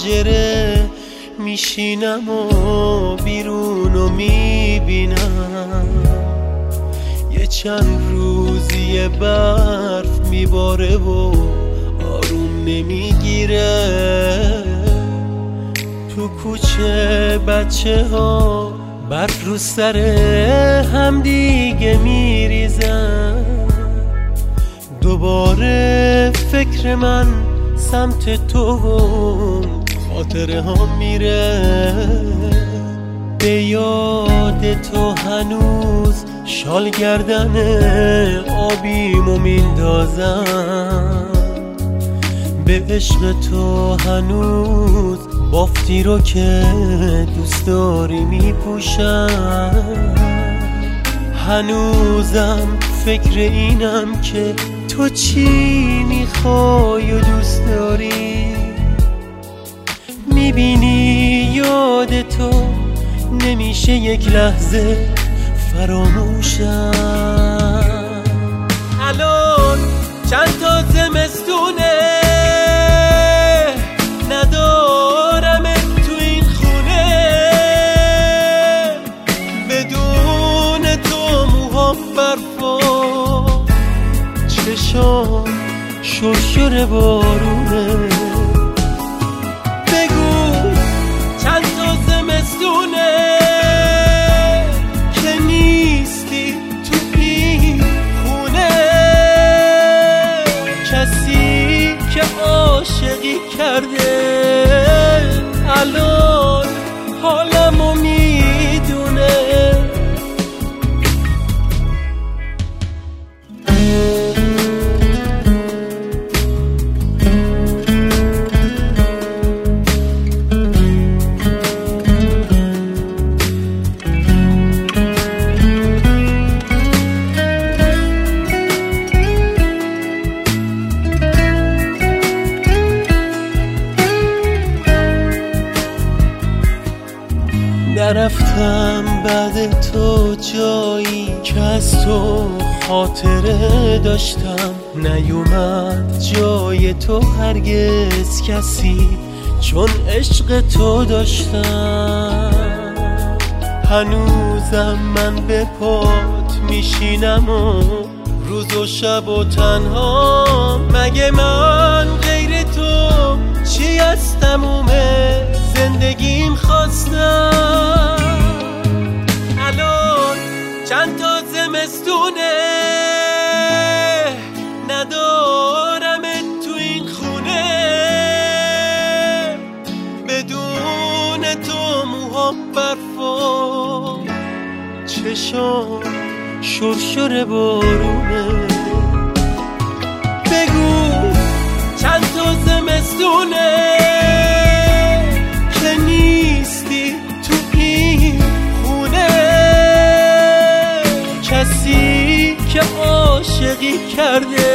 پنجره میشینم و بیرونو میبینم، یه چند روزی برف میباره و آروم نمیگیره. تو کوچه بچه ها برف رو سر هم دیگه میریزن. دوباره فکر من سمت تو و خاطره ها میره. به یاد تو هنوز شال گردن آبیمو میندازم، به عشق تو هنوز بافتی رو که دوست داری میپوشم. هنوزم فکر اینم که تو چی میخوای و دوست داری. میبینی یاد تو نمیشه یک لحظه فراموشم. الان چند تا زمستونه ندارم تو این خونه، بدون تو موهام برفا، چشام شرشر بارونه. بگو چند تا زمستونه که نیستی تو این خونه، کسی که عاشقی کرده الان حالمو میدونه. نرفتم بعد تو جایی که از تو خاطره داشتم، نیومد جای تو هرگز کسی چون عشق تو داشتم. هنوزم من به پات میشینم و روز و شب و تنها، مگه من غیر تو چی از تموم زندگیم خواستم. الان چند تا زمستونه ندارم تو این خونه، بدون تو موهام برفا، چشام شرشر بارونه. بگو چند تا زمستونه که نیستی تو این خونه، کسی که عاشقی کرده